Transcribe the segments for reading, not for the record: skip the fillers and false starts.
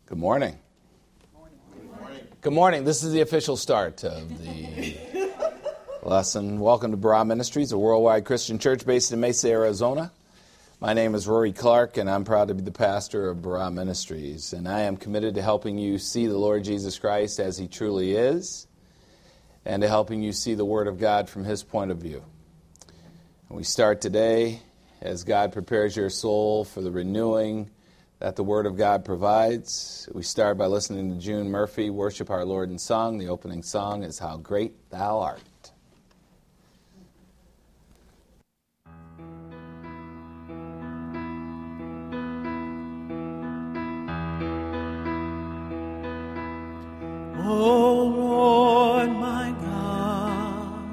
Good morning. Good morning. This is the official start of the lesson. Welcome to Barah Ministries, a worldwide Christian church based in Mesa, Arizona. My name is Rory Clark, and I'm proud to be the pastor of Barah Ministries. And I am committed to helping you see the Lord Jesus Christ as He truly is, and to helping you see the Word of God from His point of view. And we start today as God prepares your soul for the renewing that the Word of God provides. We start by listening to June Murphy, Worship Our Lord in Song. The opening song is How Great Thou Art. Oh Lord my God,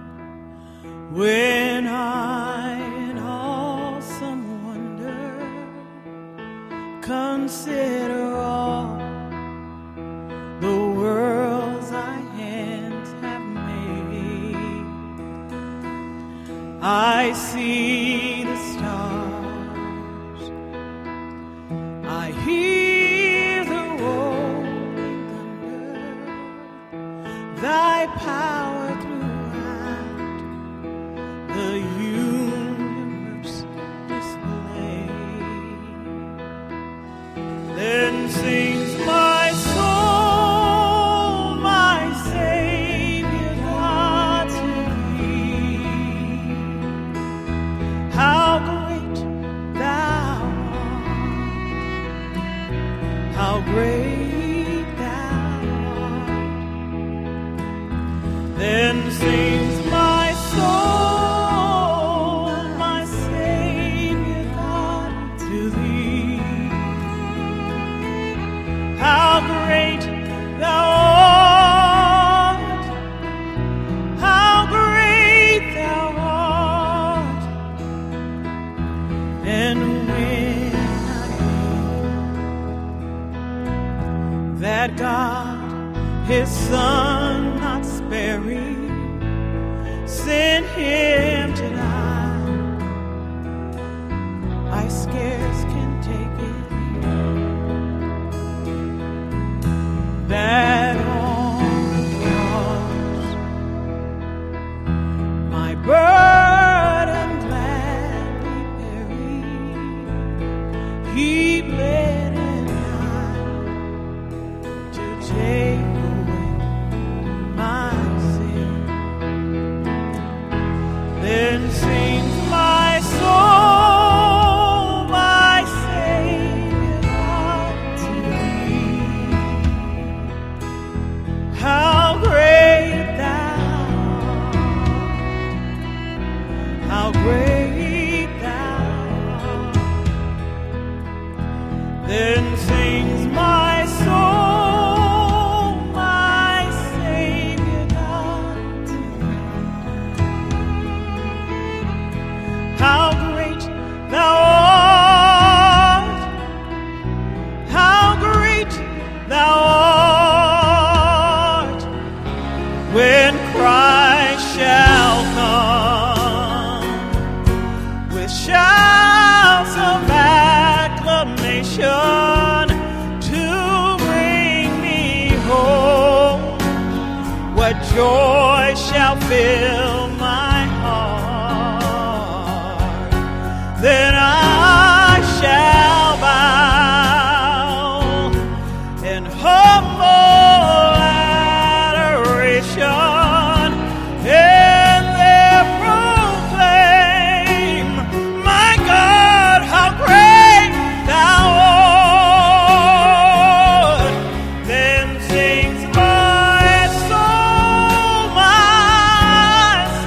when I in awesome wonder consider all the worlds thy hands have made, I see the stars, I hear the rolling thunder, thy power throughout the universe displayed. Then sings my soul, my Savior God, to thee. How great thou art, how great thou art. Then sings my soul, my Savior God, to thee. How great thou art, how great thou art. And when I think that God, His Son not sparing, sent Him to die, I scarce can take it. That on the cross my burden gladly buried, He bled and died to take away my sin. Then sings my soul, my Savior God, to thee. How great thou art, how great thou art. Then sings my soul, my Savior God, to thee. How great thou art, how great thou art. When Christ shall come with shouts of acclamation to bring me home, what joy shall fill my heart. Then I shall bow in humble adoration, and there proclaim, my God, how great thou art. Then sings my soul, my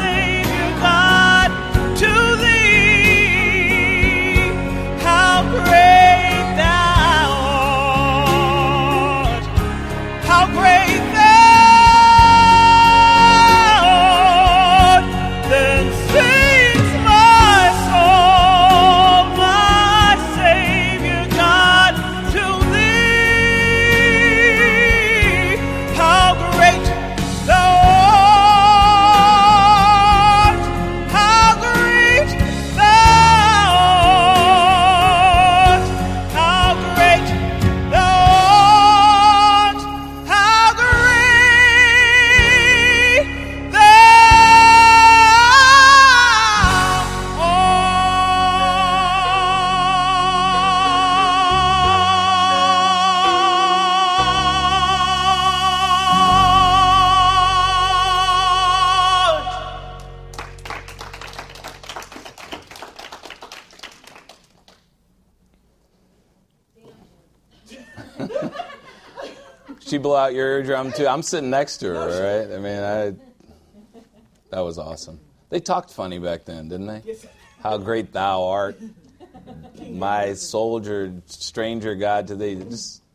She blew out your eardrum too. I'm sitting next to her, right? I mean, that was awesome. They talked funny back then, didn't they? How great thou art, my soldier, stranger God to thee.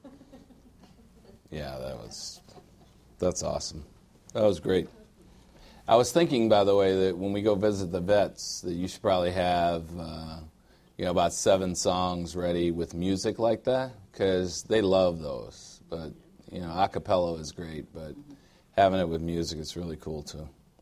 Yeah, that's awesome. That was great. I was thinking, by the way, that when we go visit the vets, that you should probably have, about 7 songs ready with music like that, because they love those. But, a cappella is great, but having it with music is really cool, too.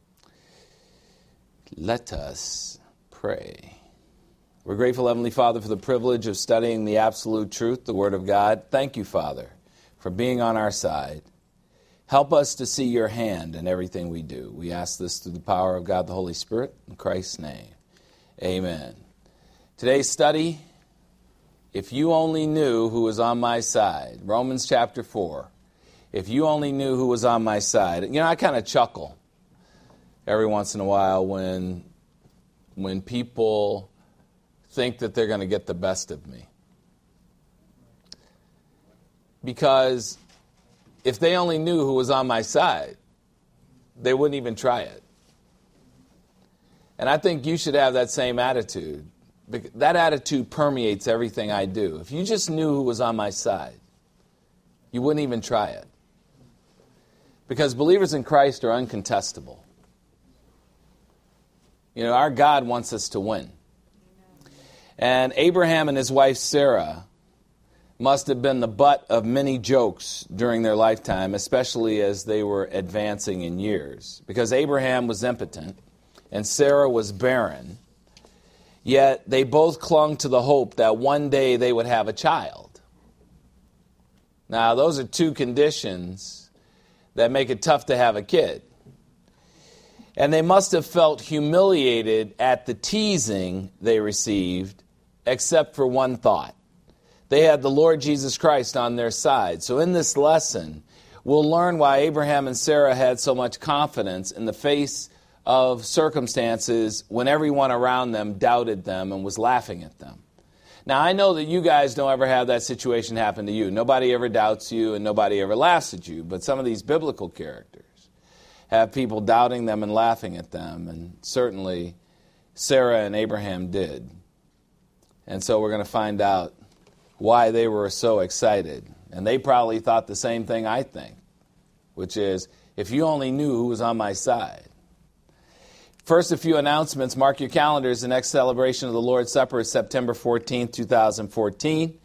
Let us pray. We're grateful, Heavenly Father, for the privilege of studying the absolute truth, the Word of God. Thank you, Father, for being on our side. Help us to see your hand in everything we do. We ask this through the power of God the Holy Spirit, in Christ's name. Amen. Today's study, if you only knew who was on my side. Romans chapter 4. If you only knew who was on my side. I kind of chuckle every once in a while when people think that they're going to get the best of me. Because if they only knew who was on my side, they wouldn't even try it. And I think you should have that same attitude. That attitude permeates everything I do. If you just knew who was on my side, you wouldn't even try it. Because believers in Christ are uncontestable. Our God wants us to win. And Abraham and his wife Sarah must have been the butt of many jokes during their lifetime, especially as they were advancing in years. Because Abraham was impotent and Sarah was barren, yet they both clung to the hope that one day they would have a child. Now, those are 2 conditions that make it tough to have a kid. And they must have felt humiliated at the teasing they received, except for one thought. They had the Lord Jesus Christ on their side. So in this lesson, we'll learn why Abraham and Sarah had so much confidence in the face of circumstances when everyone around them doubted them and was laughing at them. Now, I know that you guys don't ever have that situation happen to you. Nobody ever doubts you and nobody ever laughs at you. But some of these biblical characters have people doubting them and laughing at them. And certainly Sarah and Abraham did. And so we're going to find out why they were so excited. And they probably thought the same thing I think, which is, if you only knew who was on my side. First, a few announcements. Mark your calendars. The next celebration of the Lord's Supper is September 14th, 2014.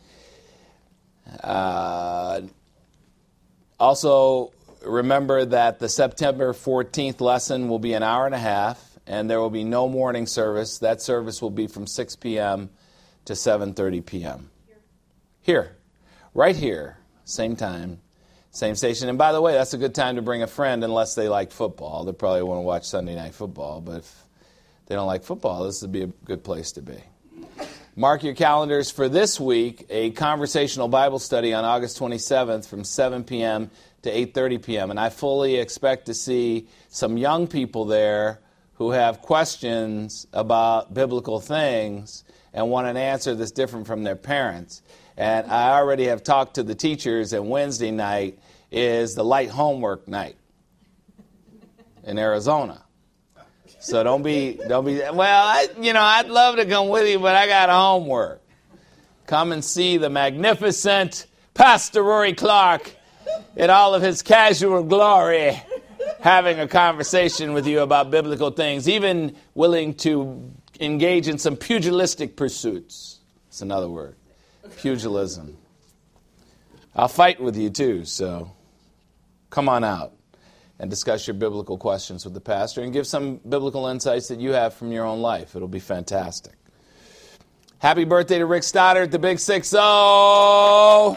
Also, remember that the September 14th lesson will be an hour and a half, and there will be no morning service. That service will be from 6 p.m. to 7:30 p.m. Here, right here, same time, same station. And by the way, that's a good time to bring a friend unless they like football. They probably want to watch Sunday Night Football, but if they don't like football, this would be a good place to be. Mark your calendars for this week, a conversational Bible study on August 27th from 7 p.m. to 8:30 p.m. And I fully expect to see some young people there who have questions about biblical things and want an answer that's different from their parents. And I already have talked to the teachers, and Wednesday night is the light homework night in Arizona. So don't be. Well, I'd love to come with you, but I got homework. Come and see the magnificent Pastor Rory Clark in all of his casual glory, having a conversation with you about biblical things, even willing to engage in some pugilistic pursuits. That's another word. Pugilism. I'll fight with you too, so come on out and discuss your biblical questions with the pastor and give some biblical insights that you have from your own life. It'll be fantastic. Happy birthday to Rick Stoddard, the Big 6-0.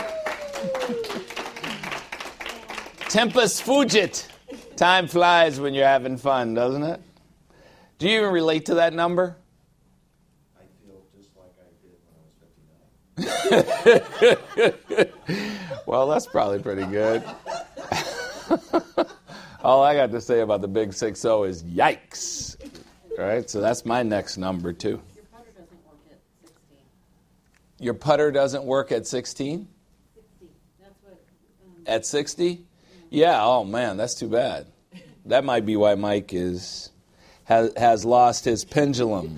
Tempus fugit. Time flies when you're having fun, doesn't it? Do you even relate to that number? I feel just like I did when I was 59. Well, that's probably pretty good. All I got to say about the Big 6-0 is yikes. All right, so that's my next number, too. Your putter doesn't work at 16. Your putter doesn't work at 16? 16. That's At 60? Yeah, oh man, that's too bad. That might be why Mike has lost his pendulum.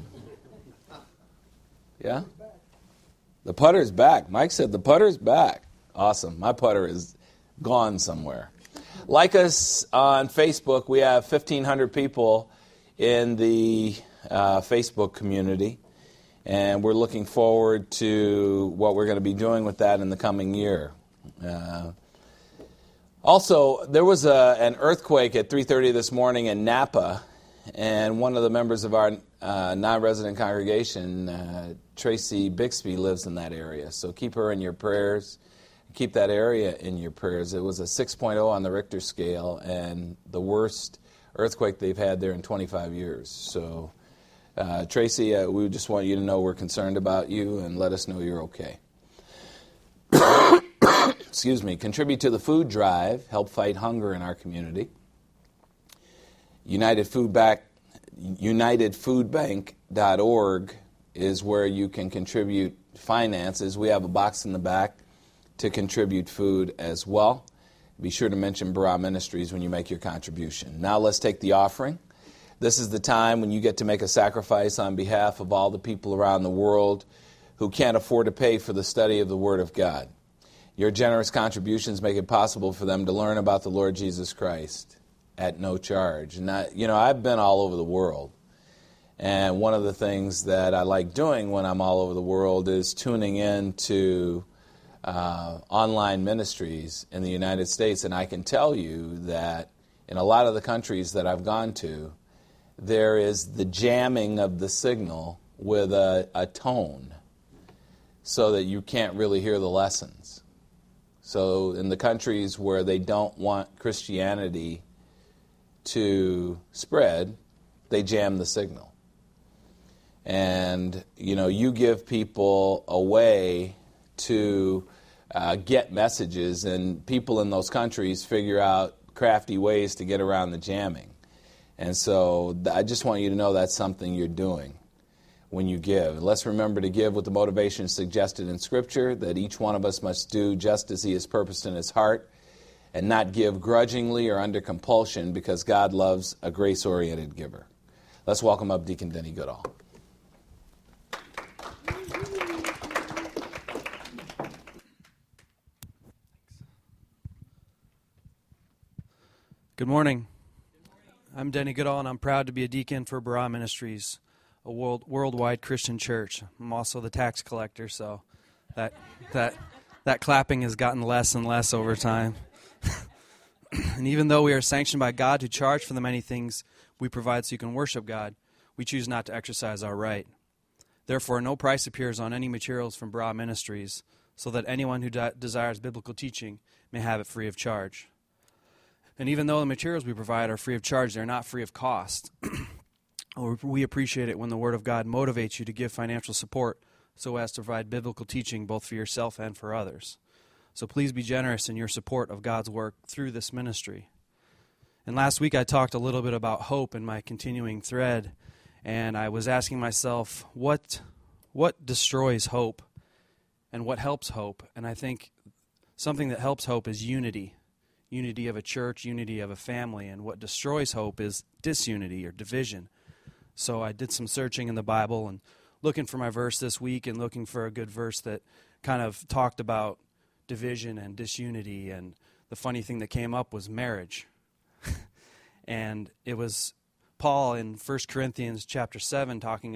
Yeah? The putter's back. Mike said the putter's back. Awesome. My putter is gone somewhere. Like us on Facebook, we have 1,500 people in the Facebook community, and we're looking forward to what we're going to be doing with that in the coming year. Also, there was an earthquake at 3:30 this morning in Napa, and one of the members of our non-resident congregation, Tracy Bixby, lives in that area. So keep her in your prayers. Keep that area in your prayers. It was a 6.0 on the Richter scale, and the worst earthquake they've had there in 25 years. So, Tracy, we just want you to know we're concerned about you, and let us know you're okay. Excuse me. Contribute to the food drive. Help fight hunger in our community. UnitedFoodBank.org is where you can contribute finances. We have a box in the back to contribute food as well. Be sure to mention Barah Ministries when you make your contribution. Now let's take the offering. This is the time when you get to make a sacrifice on behalf of all the people around the world who can't afford to pay for the study of the Word of God. Your generous contributions make it possible for them to learn about the Lord Jesus Christ at no charge. And I've been all over the world. And one of the things that I like doing when I'm all over the world is tuning in to online ministries in the United States. And I can tell you that in a lot of the countries that I've gone to, there is the jamming of the signal with a tone so that you can't really hear the lessons. So in the countries where they don't want Christianity to spread, they jam the signal. And, you give people a way to get messages, and people in those countries figure out crafty ways to get around the jamming. And so I just want you to know that's something you're doing when you give. Let's remember to give with the motivation suggested in Scripture, that each one of us must do just as he has purposed in his heart, and not give grudgingly or under compulsion, because God loves a grace-oriented giver. Let's welcome up Deacon Denny Goodall. Good morning. I'm Denny Goodall, and I'm proud to be a deacon for Barah Ministries, a worldwide Christian church. I'm also the tax collector, so that clapping has gotten less and less over time. And even though we are sanctioned by God to charge for the many things we provide so you can worship God, we choose not to exercise our right. Therefore, no price appears on any materials from Barah Ministries, so that anyone who desires biblical teaching may have it free of charge. And even though the materials we provide are free of charge, they're not free of cost. We appreciate it when the Word of God motivates you to give financial support so as to provide biblical teaching both for yourself and for others. So please be generous in your support of God's work through this ministry. And last week I talked a little bit about hope in my continuing thread, and I was asking myself, what destroys hope and what helps hope? And I think something that helps hope is unity. Unity of a church, unity of a family, and what destroys hope is disunity or division. So I did some searching in the Bible and looking for my verse this week and looking for a good verse that kind of talked about division and disunity, and the funny thing that came up was marriage. And it was Paul in 1 Corinthians chapter 7 talking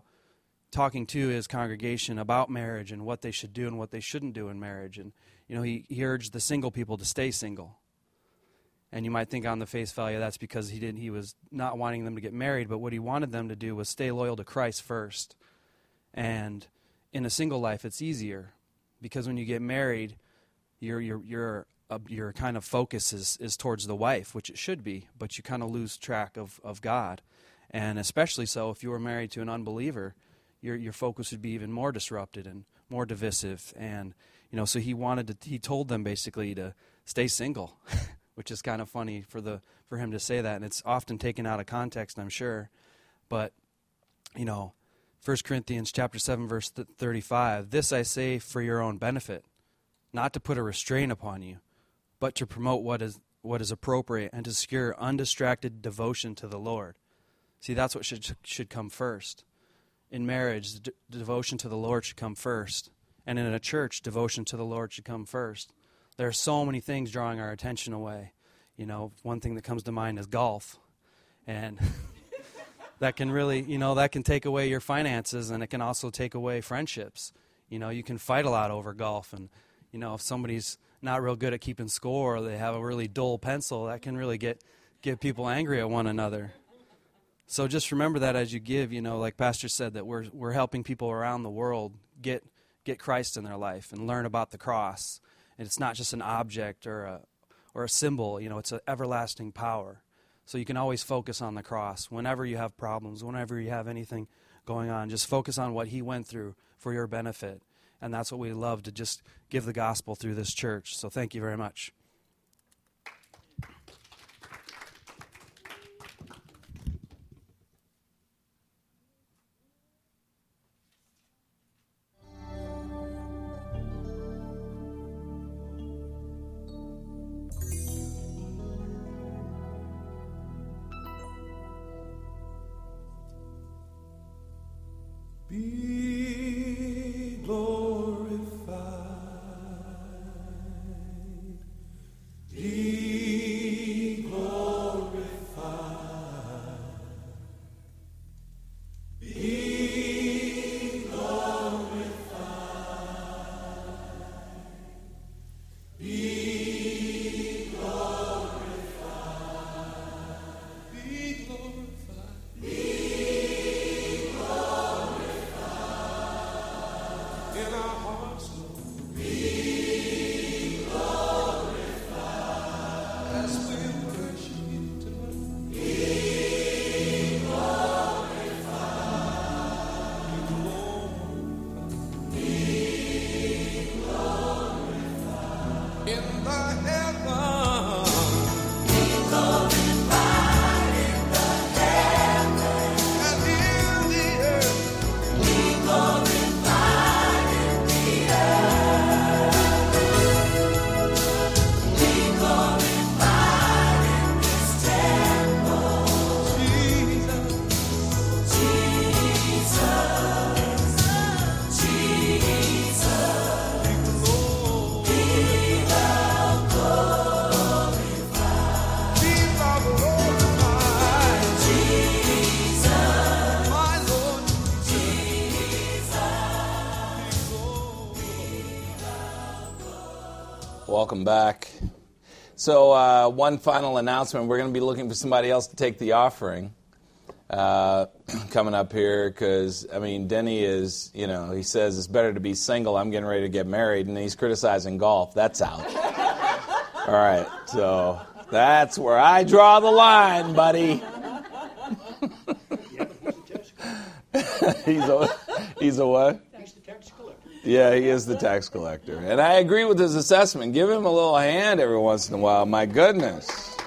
to his congregation about marriage and what they should do and what they shouldn't do in marriage. And he urged the single people to stay single. And you might think on the face value that's because he was not wanting them to get married, but what he wanted them to do was stay loyal to Christ first. And in a single life, it's easier because when you get married, your kind of focus is towards the wife, which it should be, but you kind of lose track of God. And especially so if you were married to an unbeliever, your focus would be even more disrupted and more divisive. And so he told them basically to stay single. Which is kind of funny for him to say that, and it's often taken out of context, I'm sure. But 1 Corinthians chapter 7, verse 35, "This I say for your own benefit, not to put a restraint upon you, but to promote what is appropriate and to secure undistracted devotion to the Lord. See, that's what should come first. In marriage, devotion to the Lord should come first. And in a church, devotion to the Lord should come first. There are so many things drawing our attention away. You know, one thing that comes to mind is golf. And that can really, that can take away your finances, and it can also take away friendships. You know, you can fight a lot over golf. And, if somebody's not real good at keeping score, or they have a really dull pencil, that can really get people angry at one another. So just remember that as you give, like Pastor said, that we're helping people around the world get Christ in their life and learn about the cross. And it's not just an object or a symbol, it's an everlasting power. So you can always focus on the cross. Whenever you have problems, whenever you have anything going on, just focus on what he went through for your benefit. And that's what we love to just give the gospel through this church. So thank you very much. Be glorified, be glorified, be glorified, be glorified, be glorified, be in our hearts, Lord, be glorified as we worship you tonight. Be glorified, be glorified, be glorified in the heavens. Be glorified in the heavens and in the earth. Be glorified. Be glorified in this temple, Jesus, Jesus, Jesus. Be thou glorified, be thou glorified, Jesus, my Lord, Welcome back. So one final announcement. We're going to be looking for somebody else to take the offering coming up here because, Denny is, he says it's better to be single. I'm getting ready to get married, and he's criticizing golf. That's out. All right, so that's where I draw the line, buddy. He's a what? Yeah, he is the tax collector. And I agree with his assessment. Give him a little hand every once in a while. My goodness.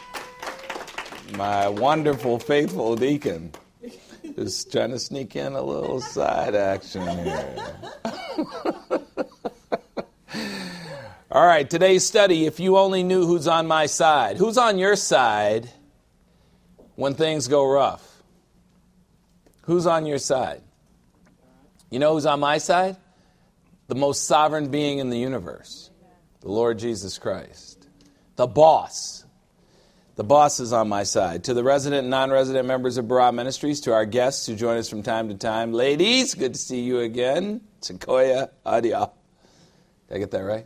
My wonderful, faithful deacon. Just trying to sneak in a little side action here. All right, today's study, if you only knew who's on my side. Who's on your side when things go rough? Who's on your side? You know who's on my side? The most sovereign being in the universe, the Lord Jesus Christ. The boss. The boss is on my side. To the resident and non-resident members of Barah Ministries, to our guests who join us from time to time. Ladies, good to see you again. Sequoia Adia. Did I get that right?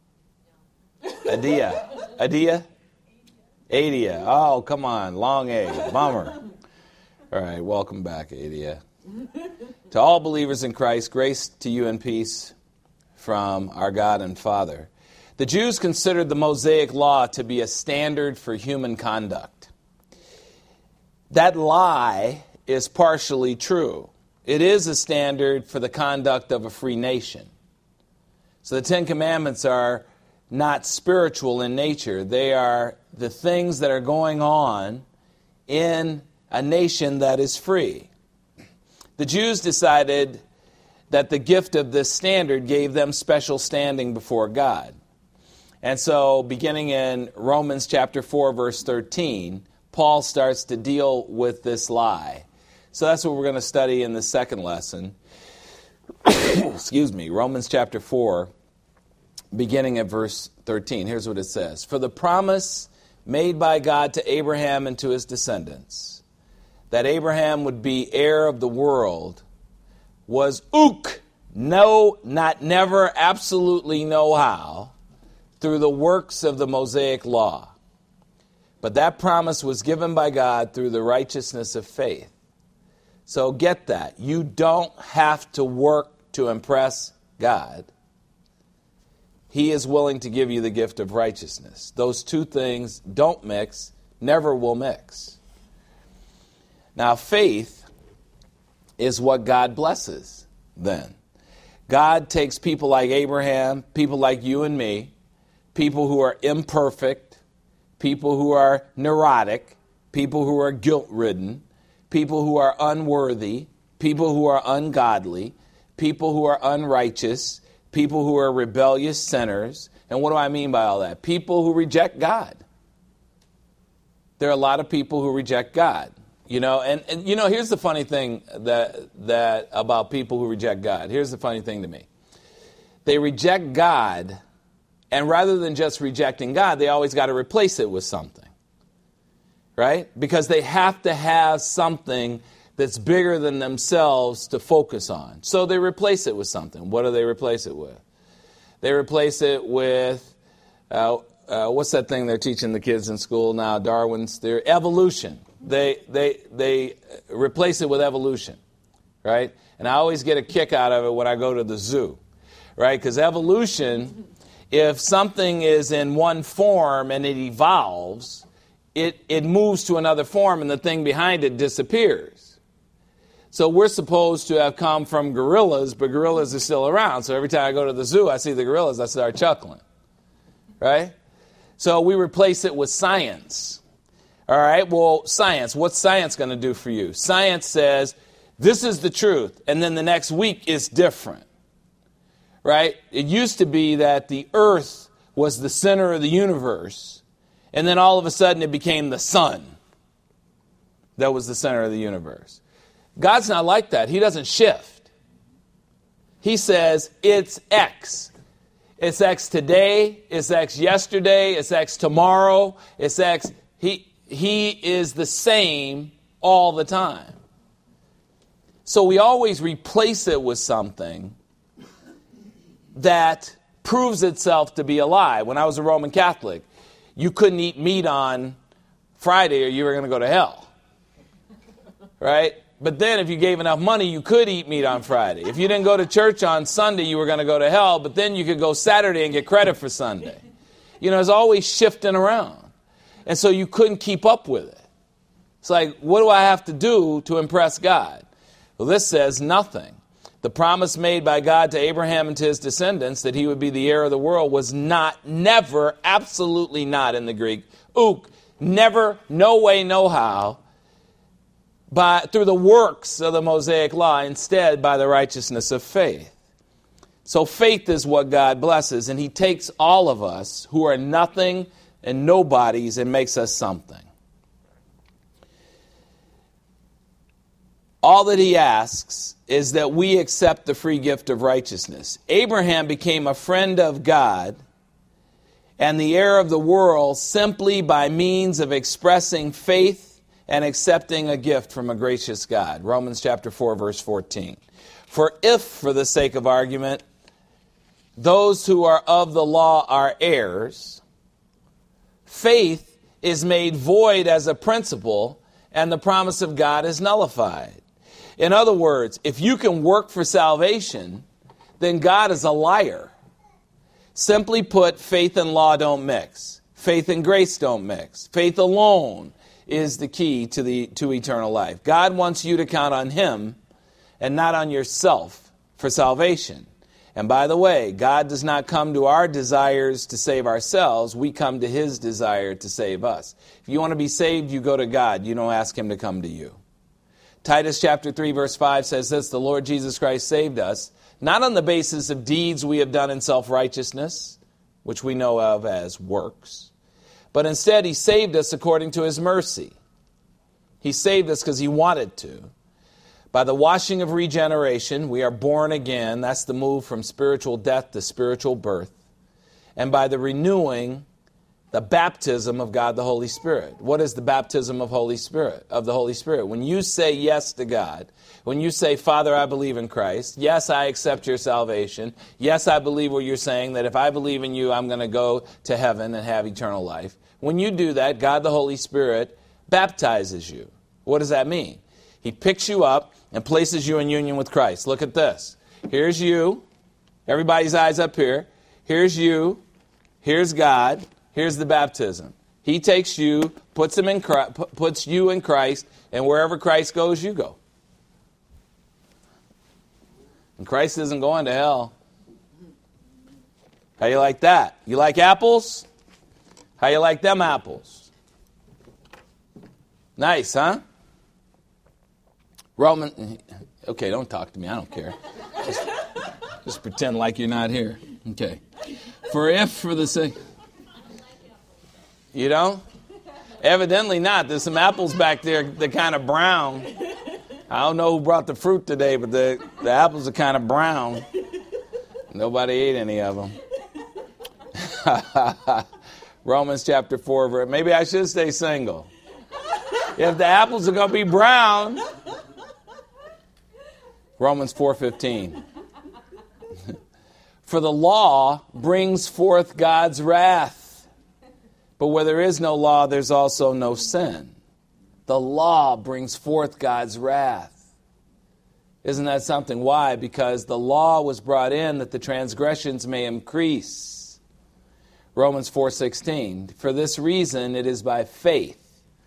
Adia? Adia. Oh, come on. Long A. Bummer. All right, welcome back, Adia. To all believers in Christ, grace to you and peace from our God and Father. The Jews considered the Mosaic Law to be a standard for human conduct. That lie is partially true. It is a standard for the conduct of a free nation. So the Ten Commandments are not spiritual in nature. They are the things that are going on in a nation that is free. The Jews decided that the gift of this standard gave them special standing before God. And so beginning in Romans chapter 4, verse 13, Paul starts to deal with this lie. So that's what we're going to study in the second lesson. Excuse me, Romans chapter 4, beginning at verse 13. Here's what it says. For the promise made by God to Abraham and to his descendants, that Abraham would be heir of the world, was no, not never, absolutely no how, through the works of the Mosaic law. But that promise was given by God through the righteousness of faith. So get that. You don't have to work to impress God. He is willing to give you the gift of righteousness. Those two things don't mix, never will mix. Now, faith is what God blesses then. God takes people like Abraham, people like you and me, people who are imperfect, people who are neurotic, people who are guilt-ridden, people who are unworthy, people who are ungodly, people who are unrighteous, people who are rebellious sinners. And what do I mean by all that? People who reject God. There are a lot of people who reject God. You know, and you know, here's the funny thing that about people who reject God. Here's the funny thing to me. They reject God, and rather than just rejecting God, they always got to replace it with something. Right? Because they have to have something that's bigger than themselves to focus on. So they replace it with something. What do they replace it with? They replace it with, what's that thing they're teaching the kids in school now? Darwin's theory. Evolution. They replace it with evolution, right? And I always get a kick out of it when I go to the zoo, right? Because evolution, if something is in one form and it evolves, it moves to another form and the thing behind it disappears. So we're supposed to have come from gorillas, but gorillas are still around. So every time I go to the zoo, I see the gorillas, I start chuckling, right? So we replace it with science. All right, well, science, what's science going to do for you? Science says, this is the truth, and then the next week is different, right? It used to be that the earth was the center of the universe, and then all of a sudden it became the sun that was the center of the universe. God's not like that. He doesn't shift. He says, it's X. It's X today, it's X yesterday, it's X tomorrow, it's X. He is the same all the time. So we always replace it with something that proves itself to be a lie. When I was a Roman Catholic, you couldn't eat meat on Friday or you were going to go to hell. Right? But then if you gave enough money, you could eat meat on Friday. If you didn't go to church on Sunday, you were going to go to hell, but then you could go Saturday and get credit for Sunday. You know, it's always shifting around. And so you couldn't keep up with it. It's like, what do I have to do to impress God? Well, this says nothing. The promise made by God to Abraham and to his descendants that he would be the heir of the world was never, absolutely not in the Greek. Never, no way, no how, through the works of the Mosaic law, instead by the righteousness of faith. So faith is what God blesses, and he takes all of us who are nothing and nobodies and makes us something. All that he asks is that we accept the free gift of righteousness. Abraham became a friend of God and the heir of the world simply by means of expressing faith and accepting a gift from a gracious God. Romans chapter 4, verse 14. For if, for the sake of argument, those who are of the law are heirs, faith is made void as a principle, and the promise of God is nullified. In other words, if you can work for salvation, then God is a liar. Simply put, faith and law don't mix. Faith and grace don't mix. Faith alone is the key to eternal life. God wants you to count on him and not on yourself for salvation. And by the way, God does not come to our desires to save ourselves. We come to his desire to save us. If you want to be saved, you go to God. You don't ask him to come to you. Titus chapter 3, verse 5 says this, the Lord Jesus Christ saved us, not on the basis of deeds we have done in self-righteousness, which we know of as works, but instead he saved us according to his mercy. He saved us because he wanted to. By the washing of regeneration, we are born again. That's the move from spiritual death to spiritual birth. And by the renewing, the baptism of God the Holy Spirit. What is the baptism of the Holy Spirit? When you say yes to God, when you say, Father, I believe in Christ. Yes, I accept your salvation. Yes, I believe what you're saying, that if I believe in you, I'm going to go to heaven and have eternal life. When you do that, God the Holy Spirit baptizes you. What does that mean? He picks you up and places you in union with Christ. Look at this. Here's you. Everybody's eyes up here. Here's you. Here's God. Here's the baptism. He takes you, puts you in Christ, and wherever Christ goes, you go. And Christ isn't going to hell. How you like that? You like apples? How you like them apples? Nice, huh? Okay, don't talk to me. I don't care. Just pretend like you're not here. Okay. For the sake... You don't? Evidently not. There's some apples back there. They're kind of brown. I don't know who brought the fruit today, but the apples are kind of brown. Nobody ate any of them. Romans chapter 4. Maybe I should stay single. If the apples are going to be brown. Romans 4:15. For the law brings forth God's wrath. But where there is no law, there's also no sin. The law brings forth God's wrath. Isn't that something? Why? Because the law was brought in that the transgressions may increase. Romans 4:16. For this reason it is by faith,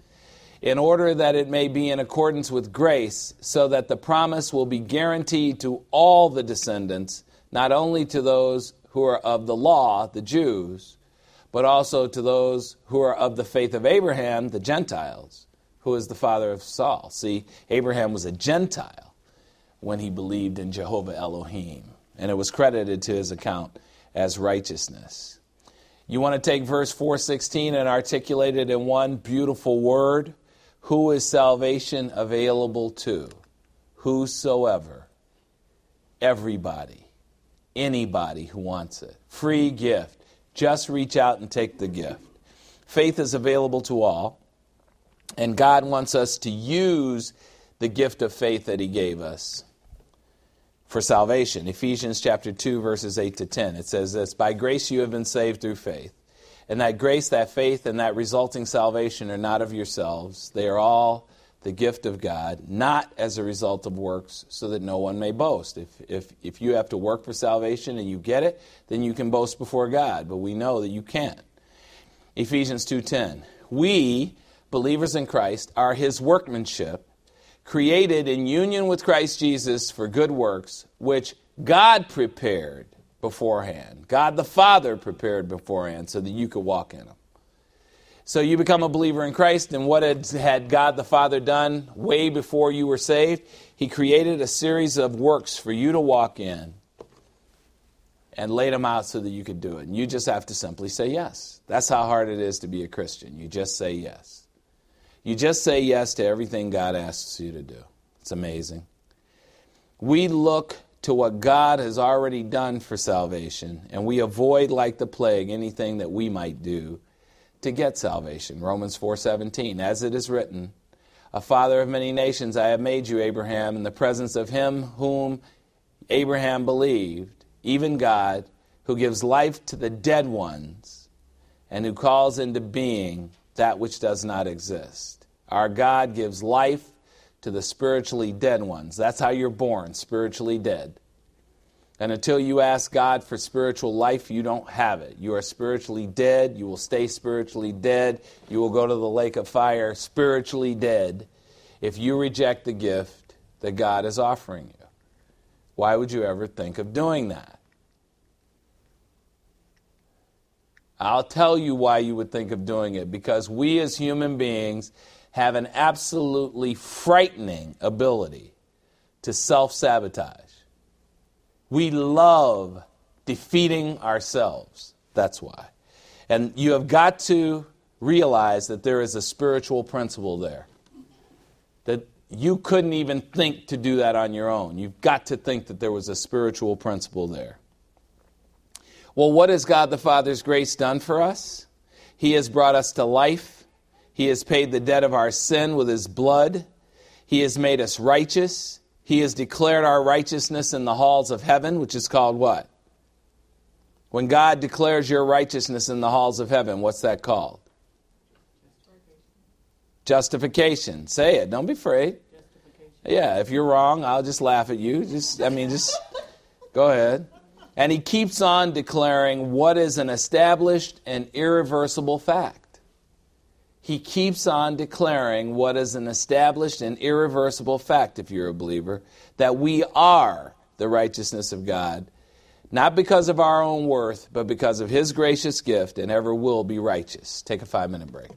in order that it may be in accordance with grace, so that the promise will be guaranteed to all the descendants, not only to those who are of the law, the Jews, but also to those who are of the faith of Abraham, the Gentiles, who is the father of us all. See, Abraham was a Gentile when he believed in Jehovah Elohim, and it was credited to his account as righteousness. You want to take verse 4:16 and articulate it in one beautiful word? Who is salvation available to? Whosoever. Everybody. Anybody who wants it. Free gift. Just reach out and take the gift. Faith is available to all, and God wants us to use the gift of faith that he gave us for salvation. Ephesians chapter 2, verses 8 to 10. It says this, by grace you have been saved through faith. And that grace, that faith, and that resulting salvation are not of yourselves. They are all the gift of God, not as a result of works, so that no one may boast. If you have to work for salvation and you get it, then you can boast before God. But we know that you can't. Ephesians 2:10. We, believers in Christ, are his workmanship, created in union with Christ Jesus for good works, which God prepared beforehand. God the Father prepared beforehand so that you could walk in them. So you become a believer in Christ, and what had God the Father done way before you were saved? He created a series of works for you to walk in and laid them out so that you could do it. And you just have to simply say yes. That's how hard it is to be a Christian. You just say yes. You just say yes to everything God asks you to do. It's amazing. We look to what God has already done for salvation, and we avoid like the plague anything that we might do to get salvation. Romans 4:17, as it is written, a father of many nations I have made you, Abraham, in the presence of him whom Abraham believed, even God, who gives life to the dead ones and who calls into being that which does not exist. Our God gives life to the spiritually dead ones. That's how you're born, spiritually dead. And until you ask God for spiritual life, you don't have it. You are spiritually dead. You will stay spiritually dead. You will go to the lake of fire spiritually dead if you reject the gift that God is offering you. Why would you ever think of doing that? I'll tell you why you would think of doing it. Because we as human beings have an absolutely frightening ability to self-sabotage. We love defeating ourselves. That's why. And you have got to realize that there is a spiritual principle there. That you couldn't even think to do that on your own. You've got to think that there was a spiritual principle there. Well, what has God the Father's grace done for us? He has brought us to life. He has paid the debt of our sin with His blood. He has made us righteous. He has declared our righteousness in the halls of heaven, which is called what? When God declares your righteousness in the halls of heaven, what's that called? Justification. Say it. Don't be afraid. Yeah, if you're wrong, I'll just laugh at you. Just go ahead. And He keeps on declaring what is an established and irreversible fact. He keeps on declaring what is an established and irreversible fact, if you're a believer, that we are the righteousness of God, not because of our own worth, but because of His gracious gift, and ever will be righteous. Take a 5-minute break.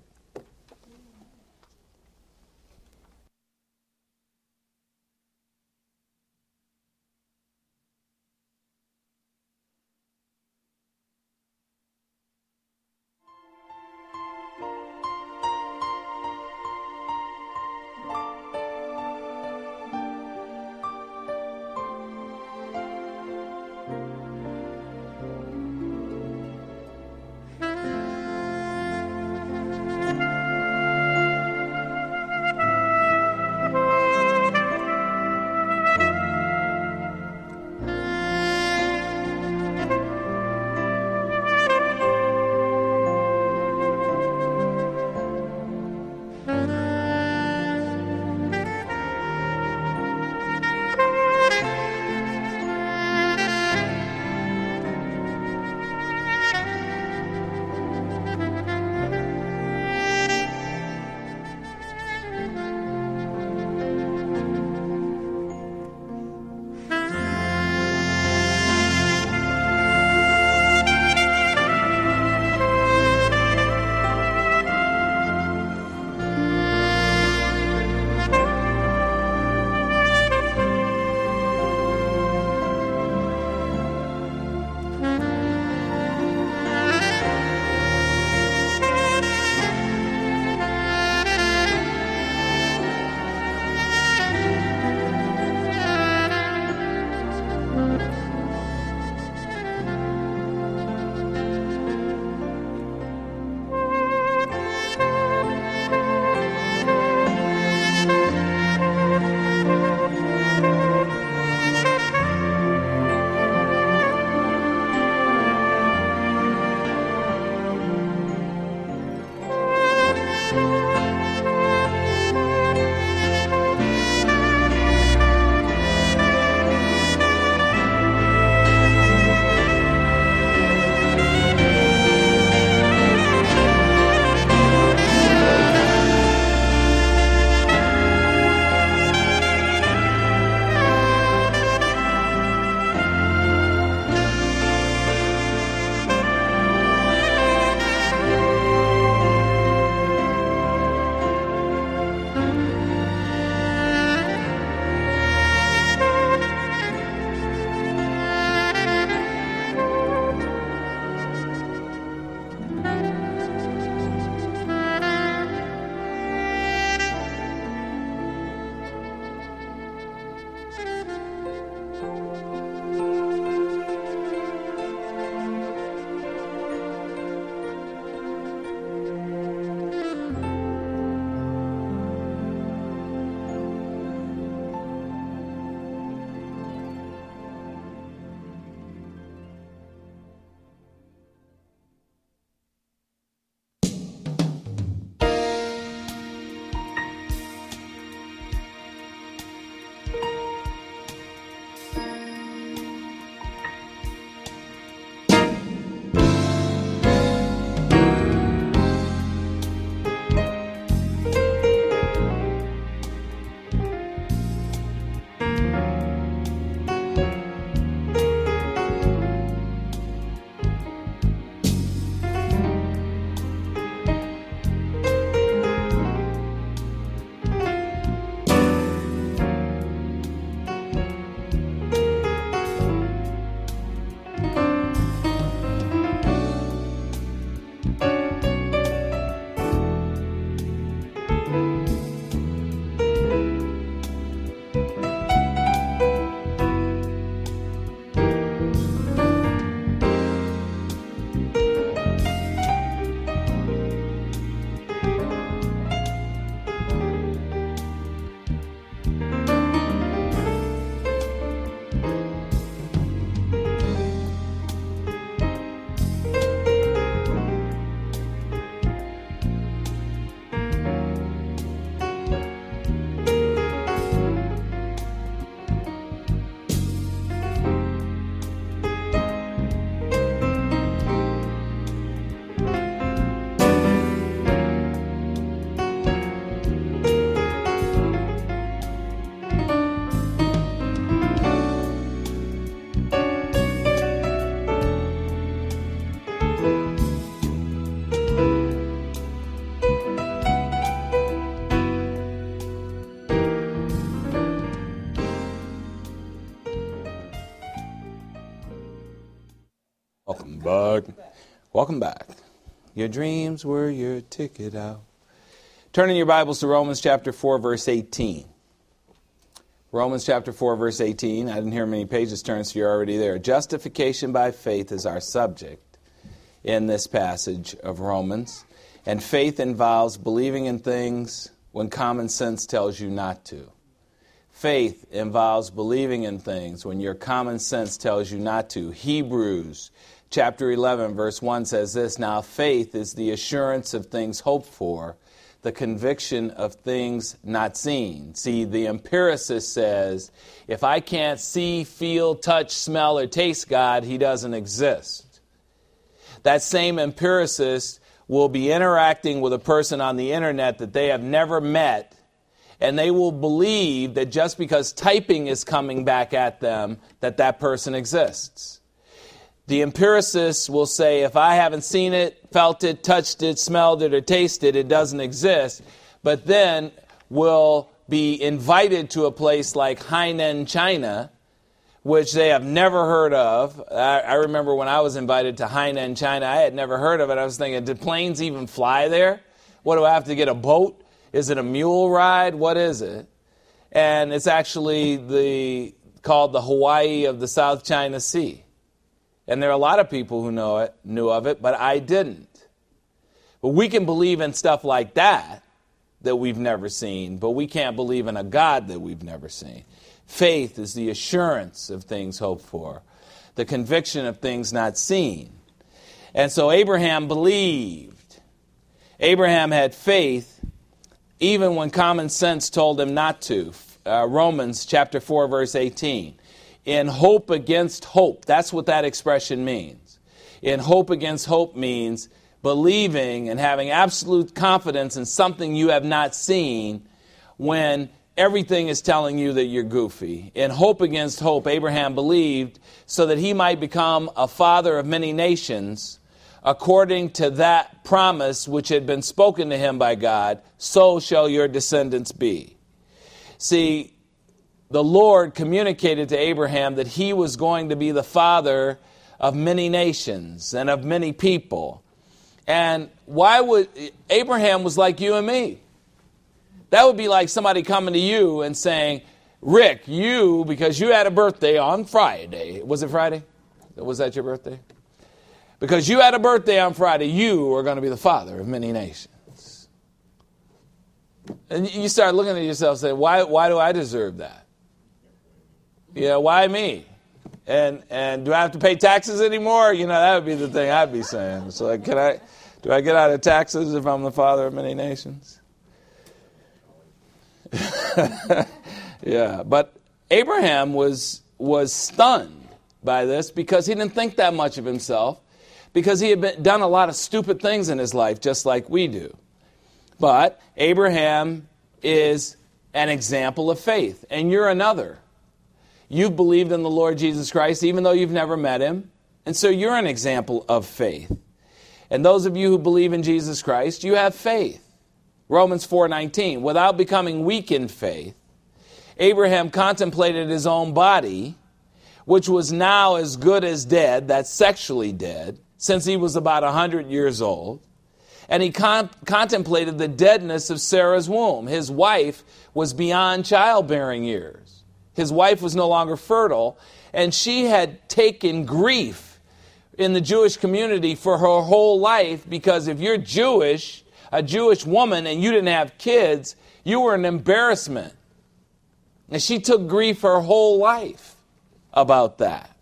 Welcome back. Welcome back. Your dreams were your ticket out. Turning your Bibles to Romans chapter 4, verse 18. Romans chapter 4, verse 18. I didn't hear many pages turn, so you're already there. Justification by faith is our subject in this passage of Romans. And faith involves believing in things when common sense tells you not to. Faith involves believing in things when your common sense tells you not to. Hebrews chapter 11, verse 1 says this, now faith is the assurance of things hoped for, the conviction of things not seen. See, the empiricist says, if I can't see, feel, touch, smell, or taste God, he doesn't exist. That same empiricist will be interacting with a person on the internet that they have never met, and they will believe that just because typing is coming back at them, that that person exists. The empiricists will say, if I haven't seen it, felt it, touched it, smelled it, or tasted it, it doesn't exist. But then will be invited to a place like Hainan, China, which they have never heard of. I remember when I was invited to Hainan, China, I had never heard of it. I was thinking, do planes even fly there? What, do I have to get a boat? Is it a mule ride? What is it? And it's actually called the Hawaii of the South China Sea. And there are a lot of people who knew of it, but I didn't. But we can believe in stuff like that we've never seen, but we can't believe in a God that we've never seen. Faith is the assurance of things hoped for, the conviction of things not seen. And so Abraham believed. Abraham had faith even when common sense told him not to. Romans chapter 4, verse 18. In hope against hope. That's what that expression means. In hope against hope means believing and having absolute confidence in something you have not seen when everything is telling you that you're goofy. In hope against hope, Abraham believed so that he might become a father of many nations, according to that promise which had been spoken to him by God, so shall your descendants be. See, the Lord communicated to Abraham that he was going to be the father of many nations and of many people. And Abraham was like you and me. That would be like somebody coming to you and saying, Rick, because you had a birthday on Friday. Was it Friday? Was that your birthday? Because you had a birthday on Friday, you are going to be the father of many nations. And you start looking at yourself and saying, why do I deserve that? Yeah, why me? And do I have to pay taxes anymore? That would be the thing I'd be saying. So like, do I get out of taxes if I'm the father of many nations? Yeah, but Abraham was stunned by this because he didn't think that much of himself, because he had done a lot of stupid things in his life, just like we do. But Abraham is an example of faith, and you're another. You've believed in the Lord Jesus Christ, even though you've never met him. And so you're an example of faith. And those of you who believe in Jesus Christ, you have faith. Romans 4:19, without becoming weak in faith, Abraham contemplated his own body, which was now as good as dead, that's sexually dead, since he was about 100 years old. And he contemplated the deadness of Sarah's womb. His wife was beyond childbearing years. His wife was no longer fertile, and she had taken grief in the Jewish community for her whole life, because if you're Jewish, a Jewish woman, and you didn't have kids, you were an embarrassment. And she took grief her whole life about that.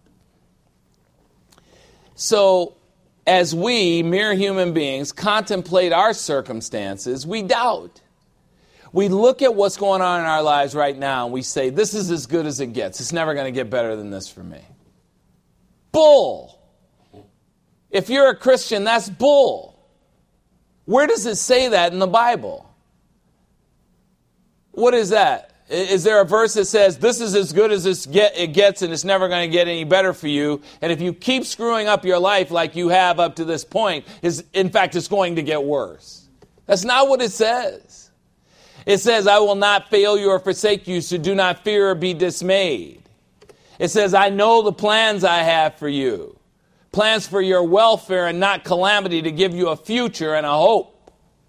So, as we, mere human beings, contemplate our circumstances, we doubt. We look at what's going on in our lives right now and we say, this is as good as it gets. It's never going to get better than this for me. Bull. If you're a Christian, that's bull. Where does it say that in the Bible? What is that? Is there a verse that says, this is as good as it gets and it's never going to get any better for you, and if you keep screwing up your life like you have up to this point, in fact, it's going to get worse? That's not what it says. It says, I will not fail you or forsake you, so do not fear or be dismayed. It says, I know the plans I have for you. plans for your welfare and not calamity, to give you a future and a hope.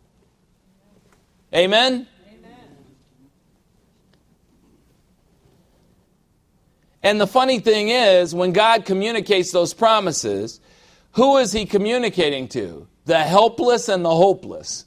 Amen? And the funny thing is, when God communicates those promises, who is he communicating to? The helpless and the hopeless.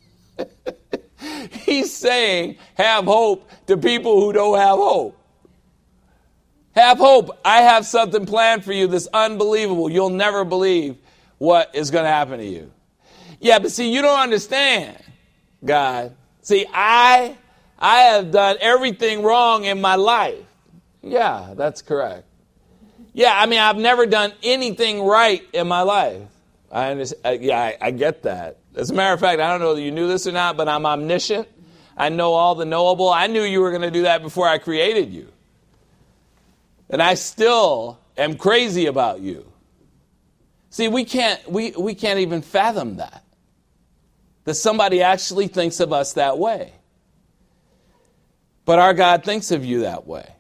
He's saying, have hope to people who don't have hope. Have hope. I have something planned for you that's unbelievable. You'll never believe what is going to happen to you. Yeah, but see, you don't understand, God. See, I have done everything wrong in my life. Yeah, that's correct. Yeah, I mean, I've never done anything right in my life. I understand. Yeah, I get that. As a matter of fact, I don't know whether you knew this or not, but I'm omniscient. I know all the knowable. I knew you were going to do that before I created you. And I still am crazy about you. See, we can't even fathom that somebody actually thinks of us that way. But our God thinks of you that way.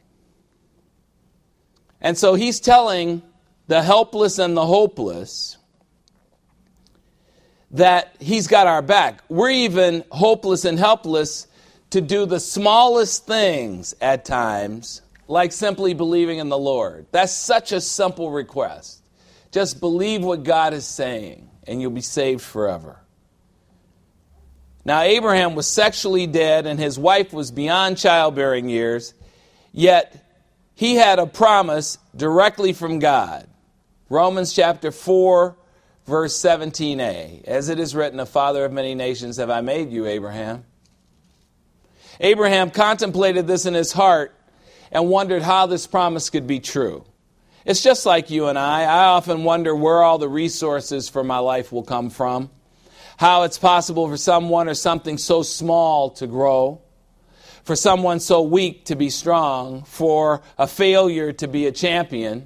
And so he's telling the helpless and the hopeless that he's got our back. We're even hopeless and helpless to do the smallest things at times, like simply believing in the Lord. That's such a simple request. Just believe what God is saying, and you'll be saved forever. Now, Abraham was sexually dead, and his wife was beyond childbearing years, yet he had a promise directly from God. Romans chapter 4, verse 17a. As it is written, a father of many nations have I made you, Abraham. Abraham contemplated this in his heart and wondered how this promise could be true. It's just like you and I. I often wonder where all the resources for my life will come from. How it's possible for someone or something so small to grow. For someone so weak to be strong, for a failure to be a champion.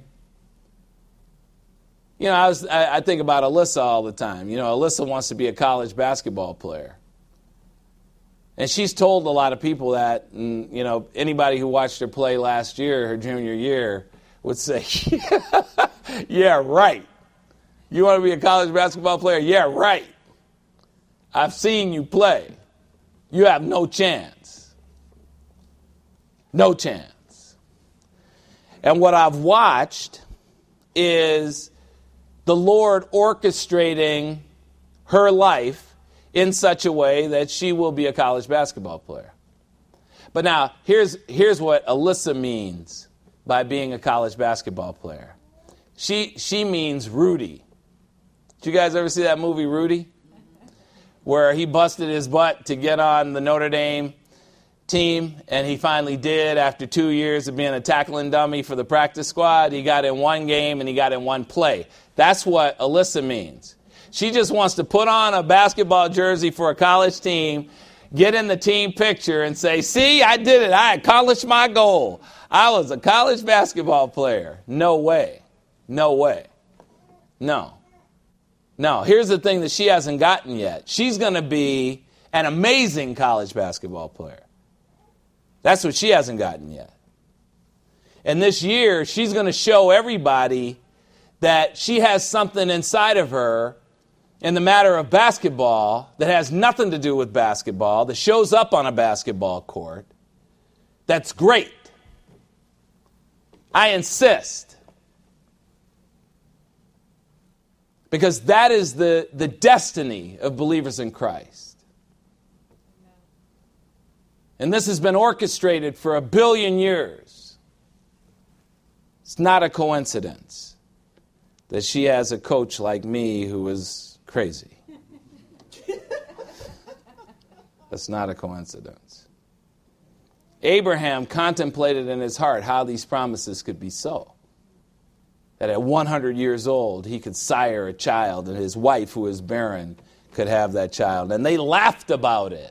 You know, I think about Alyssa all the time. You know, Alyssa wants to be a college basketball player. And she's told a lot of people that, and, you know, anybody who watched her play last year, her junior year, would say, yeah, right. You want to be a college basketball player? Yeah, right. I've seen you play. You have no chance. No chance. And what I've watched is the Lord orchestrating her life in such a way that she will be a college basketball player. But now, here's what Alyssa means by being a college basketball player. She means Rudy. Did you guys ever see that movie, Rudy? Where he busted his butt to get on the Notre Dame team, and he finally did after 2 years of being a tackling dummy for the practice squad. He got in one game and he got in one play. That's what Alyssa means. She just wants to put on a basketball jersey for a college team, get in the team picture and say, see, I did it. I accomplished my goal. I was a college basketball player. No way. No way. No. No. Here's the thing that she hasn't gotten yet. She's going to be an amazing college basketball player. That's what she hasn't gotten yet. And this year, she's going to show everybody that she has something inside of her in the matter of basketball that has nothing to do with basketball, that shows up on a basketball court, that's great. I insist. Because that is the destiny of believers in Christ. And this has been orchestrated for 1 billion years. It's not a coincidence that she has a coach like me who is crazy. That's not a coincidence. Abraham contemplated in his heart how these promises could be so. That at 100 years old, he could sire a child, and his wife, who is barren, could have that child. And they laughed about it.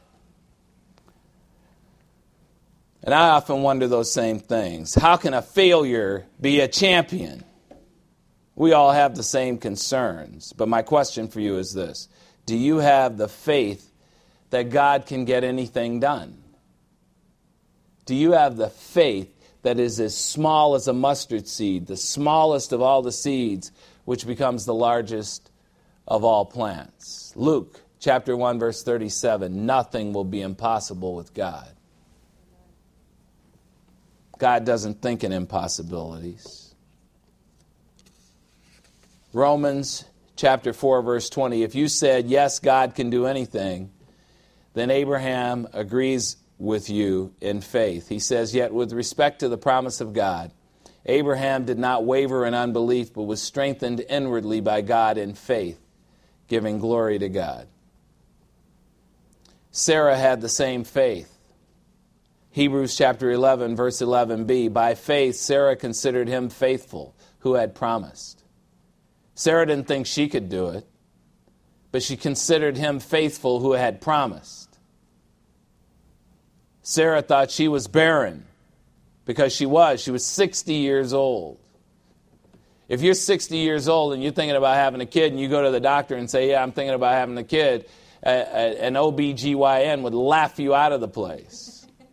And I often wonder those same things. How can a failure be a champion? We all have the same concerns. But my question for you is this. Do you have the faith that God can get anything done? Do you have the faith that is as small as a mustard seed, the smallest of all the seeds, which becomes the largest of all plants. Luke chapter 1, verse 37, nothing will be impossible with God. God doesn't think in impossibilities. Romans chapter 4, verse 20, if you said, yes, God can do anything, then Abraham agrees with you in faith. He says, yet with respect to the promise of God, Abraham did not waver in unbelief, but was strengthened inwardly by God in faith, giving glory to God. Sarah had the same faith. Hebrews chapter 11, verse 11b, by faith Sarah considered him faithful who had promised. Sarah didn't think she could do it, but she considered him faithful who had promised. Sarah thought she was barren because she was 60 years old. If you're 60 years old and you're thinking about having a kid and you go to the doctor and say, yeah, I'm thinking about having a kid, an OBGYN would laugh you out of the place.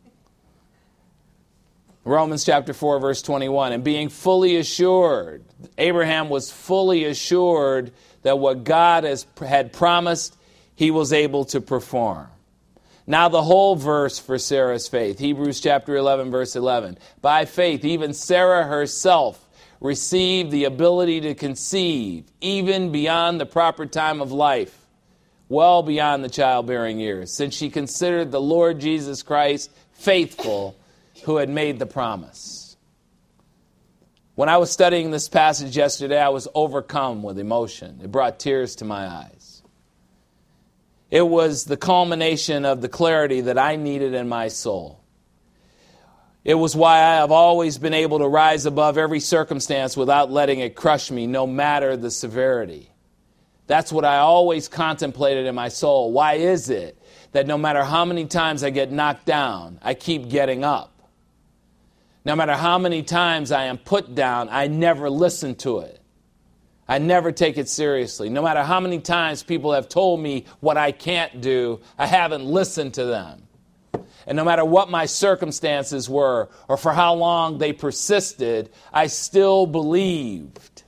Romans chapter 4, verse 21, and being fully assured, Abraham was fully assured that what God had promised, he was able to perform. Now the whole verse for Sarah's faith, Hebrews chapter 11, verse 11. By faith, even Sarah herself received the ability to conceive, even beyond the proper time of life, well beyond the childbearing years, since she considered the Lord Jesus Christ faithful, who had made the promise. When I was studying this passage yesterday, I was overcome with emotion. It brought tears to my eyes. It was the culmination of the clarity that I needed in my soul. It was why I have always been able to rise above every circumstance without letting it crush me, no matter the severity. That's what I always contemplated in my soul. Why is it that no matter how many times I get knocked down, I keep getting up? No matter how many times I am put down, I never listen to it. I never take it seriously. No matter how many times people have told me what I can't do, I haven't listened to them. And no matter what my circumstances were or for how long they persisted, I still believed.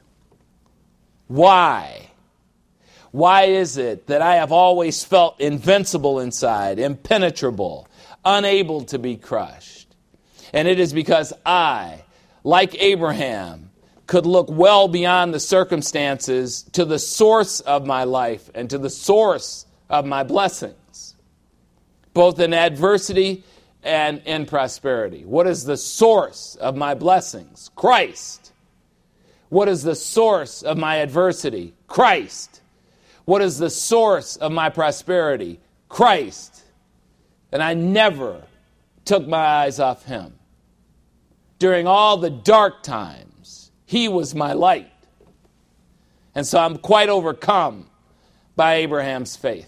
Why? Why is it that I have always felt invincible inside, impenetrable, unable to be crushed? And it is because I, like Abraham, could look well beyond the circumstances to the source of my life and to the source of my blessings, both in adversity and in prosperity. What is the source of my blessings? Christ. What is the source of my adversity? Christ. What is the source of my prosperity? Christ. And I never took my eyes off him. During all the dark times, he was my light. And so I'm quite overcome by Abraham's faith.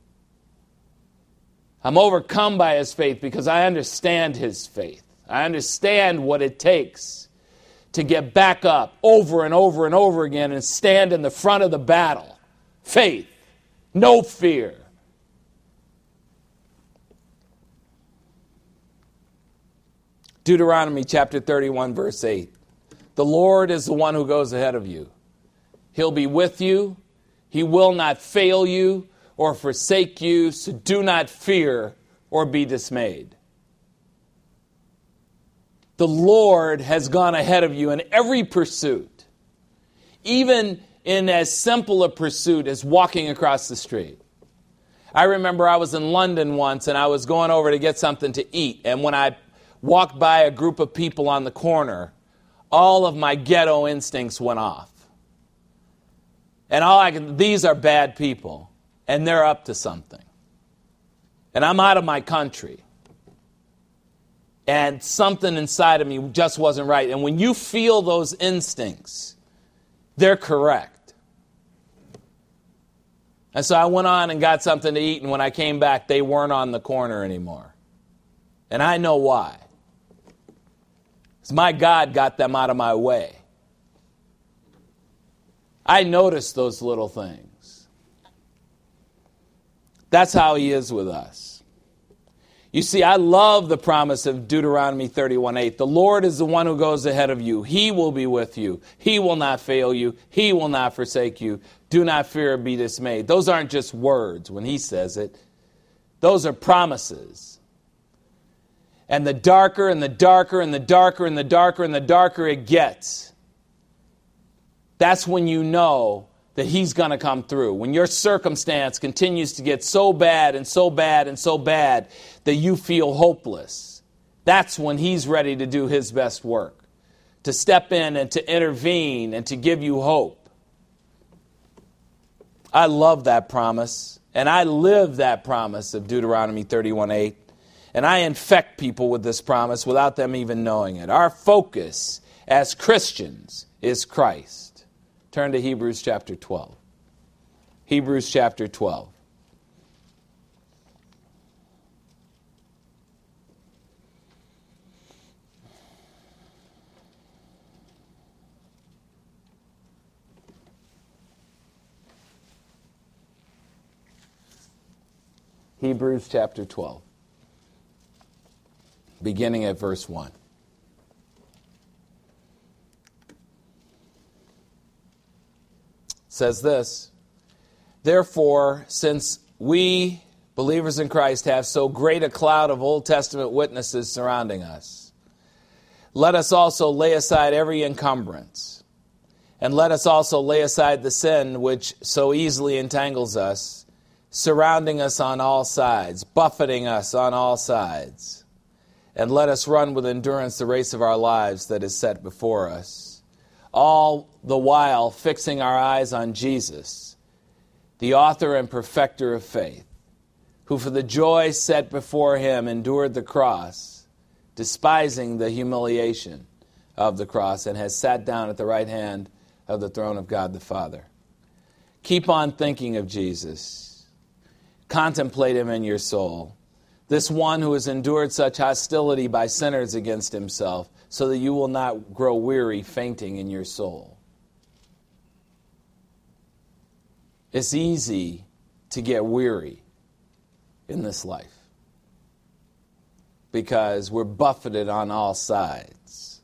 I'm overcome by his faith because I understand his faith. I understand what it takes to get back up over and over and over again and stand in the front of the battle. Faith, no fear. Deuteronomy chapter 31, verse 8. The Lord is the one who goes ahead of you. He'll be with you. He will not fail you or forsake you, so do not fear or be dismayed. The Lord has gone ahead of you in every pursuit, even in as simple a pursuit as walking across the street. I remember I was in London once and I was going over to get something to eat, and when I walked by a group of people on the corner, all of my ghetto instincts went off. And these are bad people, and they're up to something. And I'm out of my country. And something inside of me just wasn't right. And when you feel those instincts, they're correct. And so I went on and got something to eat, and when I came back, they weren't on the corner anymore. And I know why. Because my God got them out of my way. I noticed those little things. That's how he is with us. You see, I love the promise of Deuteronomy 31:8. The Lord is the one who goes ahead of you. He will be with you. He will not fail you. He will not forsake you. Do not fear or be dismayed. Those aren't just words when he says it. Those are promises. And the darker and the darker and the darker and the darker and the darker it gets, that's when you know that he's going to come through. When your circumstance continues to get so bad and so bad and so bad that you feel hopeless, that's when he's ready to do his best work, to step in and to intervene and to give you hope. I love that promise, and I live that promise of Deuteronomy 31:8, and I infect people with this promise without them even knowing it. Our focus as Christians is Christ. Turn to Hebrews chapter 12. Hebrews chapter 12. Hebrews chapter 12. Beginning at verse 1. Says this, therefore, since we, believers in Christ, have so great a cloud of Old Testament witnesses surrounding us, let us also lay aside every encumbrance, and let us also lay aside the sin which so easily entangles us, surrounding us on all sides, buffeting us on all sides, and let us run with endurance the race of our lives that is set before us, all the while fixing our eyes on Jesus, the author and perfecter of faith, who for the joy set before him endured the cross, despising the humiliation of the cross, and has sat down at the right hand of the throne of God the Father. Keep on thinking of Jesus. Contemplate him in your soul, this one who has endured such hostility by sinners against himself, so that you will not grow weary, fainting in your soul. It's easy to get weary in this life because we're buffeted on all sides.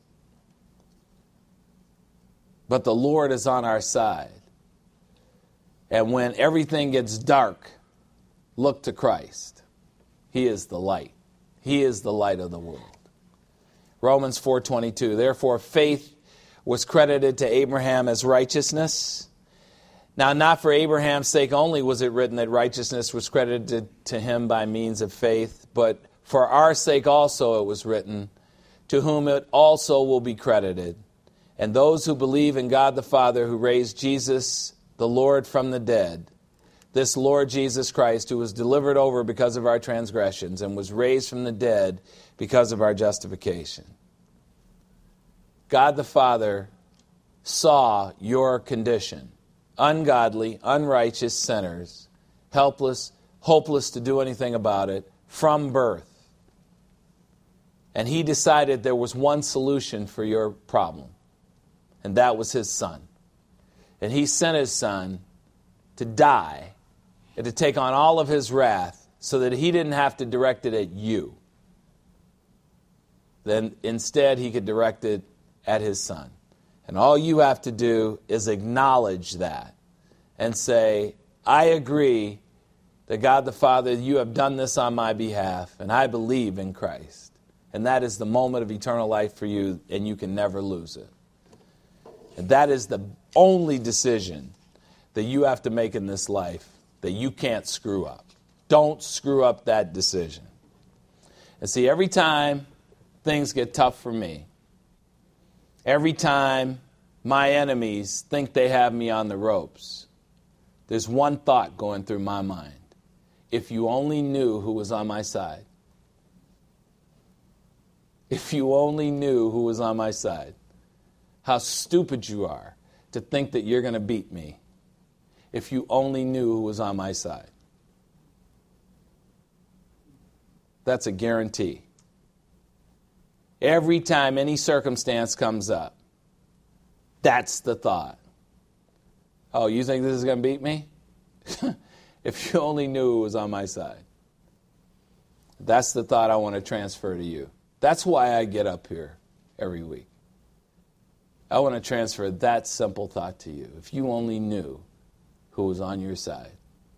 But the Lord is on our side. And when everything gets dark, look to Christ. He is the light. He is the light of the world. Romans 4:22, therefore faith was credited to Abraham as righteousness. Now, not for Abraham's sake only was it written that righteousness was credited to him by means of faith, but for our sake also it was written, to whom it also will be credited. And those who believe in God the Father, who raised Jesus the Lord from the dead, this Lord Jesus Christ, who was delivered over because of our transgressions and was raised from the dead because of our justification. God the Father saw your condition. Ungodly, unrighteous sinners, helpless, hopeless to do anything about it, from birth. And he decided there was one solution for your problem, and that was his Son. And he sent his Son to die and to take on all of his wrath so that he didn't have to direct it at you. Then instead he could direct it at his Son. And all you have to do is acknowledge that and say, I agree that God the Father, you have done this on my behalf, and I believe in Christ. And that is the moment of eternal life for you, and you can never lose it. And that is the only decision that you have to make in this life that you can't screw up. Don't screw up that decision. And see, every time things get tough for me, every time my enemies think they have me on the ropes, there's one thought going through my mind. If you only knew who was on my side. If you only knew who was on my side. How stupid you are to think that you're going to beat me. If you only knew who was on my side. That's a guarantee. Every time any circumstance comes up, that's the thought. Oh, you think this is going to beat me? If you only knew who was on my side. That's the thought I want to transfer to you. That's why I get up here every week. I want to transfer that simple thought to you. If you only knew who was on your side,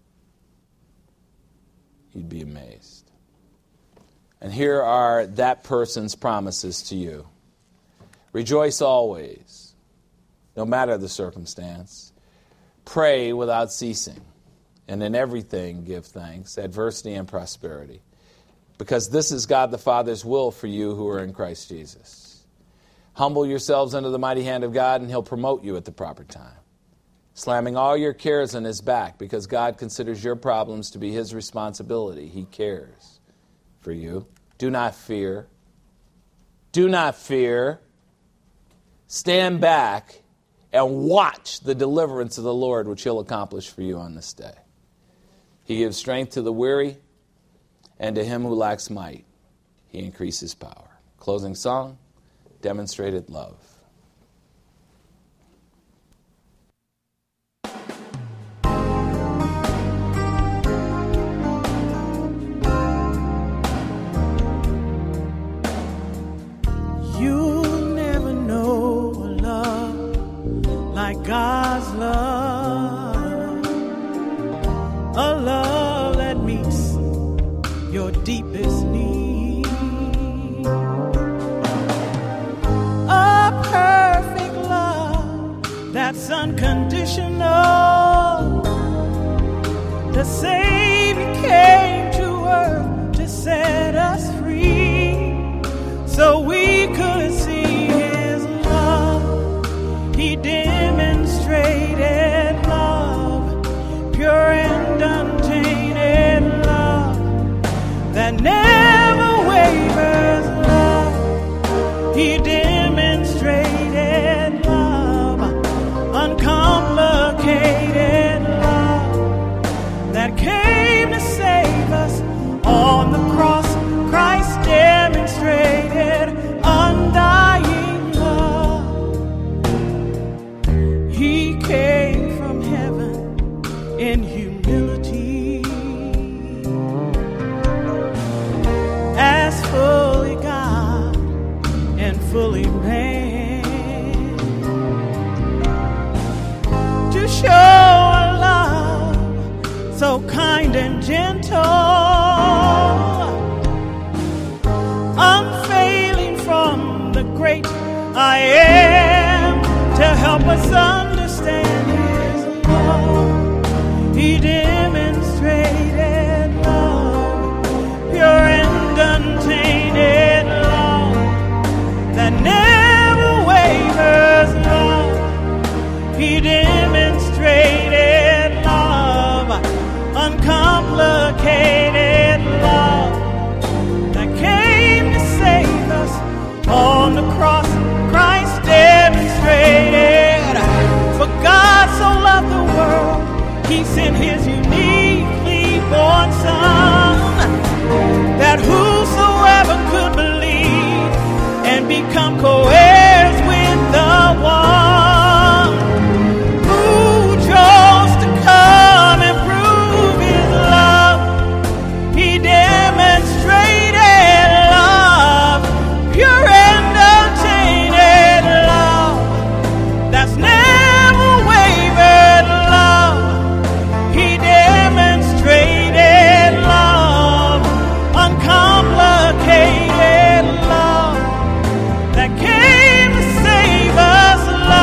you'd be amazed. And here are that person's promises to you. Rejoice always, no matter the circumstance. Pray without ceasing. And in everything give thanks, adversity and prosperity. Because this is God the Father's will for you who are in Christ Jesus. Humble yourselves under the mighty hand of God, and He'll promote you at the proper time. Slamming all your cares on His back, because God considers your problems to be His responsibility. He cares for you. Do not fear. Do not fear. Stand back and watch the deliverance of the Lord, which He'll accomplish for you on this day. He gives strength to the weary, and to him who lacks might, He increases power. Closing song, Demonstrated Love. You'll never know a love like God's love. A love that meets your deepest need. A perfect love that's unconditional. The Savior came to earth to set us free, so we could see His love. He demonstrated love, pure and untainted love that never wavers love. He demonstrated love, uncomplicated love that came to save us on the cross. Christ demonstrated undying love. He came from heaven in humility, as fully God and fully man, to show a love so kind and gentle, unfailing from the great I Am, to help us understand His love. He demonstrated love, pure and untainted love that never wavers love. He demonstrated love, uncomplicated love that came to save us on the cross. Christ demonstrated, for God so loved the world, He sent His uniquely born Son, that whosoever could believe and become co-heirs with the one who chose to come and prove His love. He demonstrated love, pure and untainted love that's never wavered love. He demonstrated love, uncomplicated love that came to save us.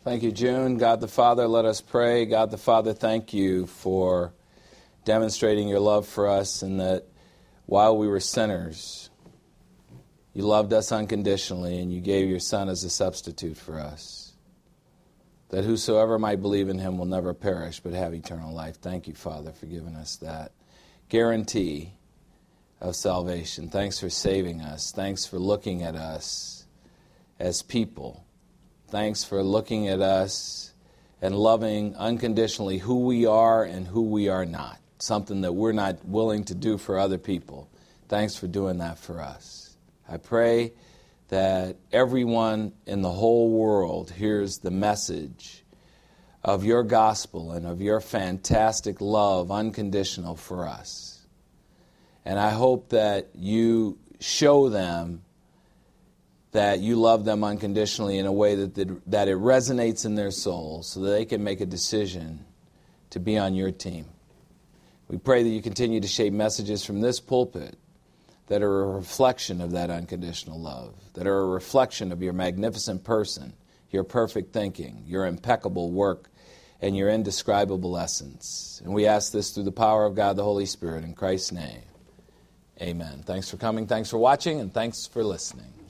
Thank you, June. God the Father, let us pray. God the Father, thank you for demonstrating your love for us, and that while we were sinners, you loved us unconditionally and you gave your Son as a substitute for us, that whosoever might believe in him will never perish but have eternal life. Thank you, Father, for giving us that guarantee of salvation. Thanks for saving us. Thanks for looking at us as people. Thanks for looking at us and loving unconditionally who we are and who we are not, something that we're not willing to do for other people. Thanks for doing that for us. I pray that everyone in the whole world hears the message of your gospel and of your fantastic love, unconditional for us. And I hope that you show them that you love them unconditionally in a way that it resonates in their soul so that they can make a decision to be on your team. We pray that you continue to shape messages from this pulpit that are a reflection of that unconditional love, that are a reflection of your magnificent person, your perfect thinking, your impeccable work, and your indescribable essence. And we ask this through the power of God the Holy Spirit in Christ's name. Amen. Thanks for coming, thanks for watching, and thanks for listening.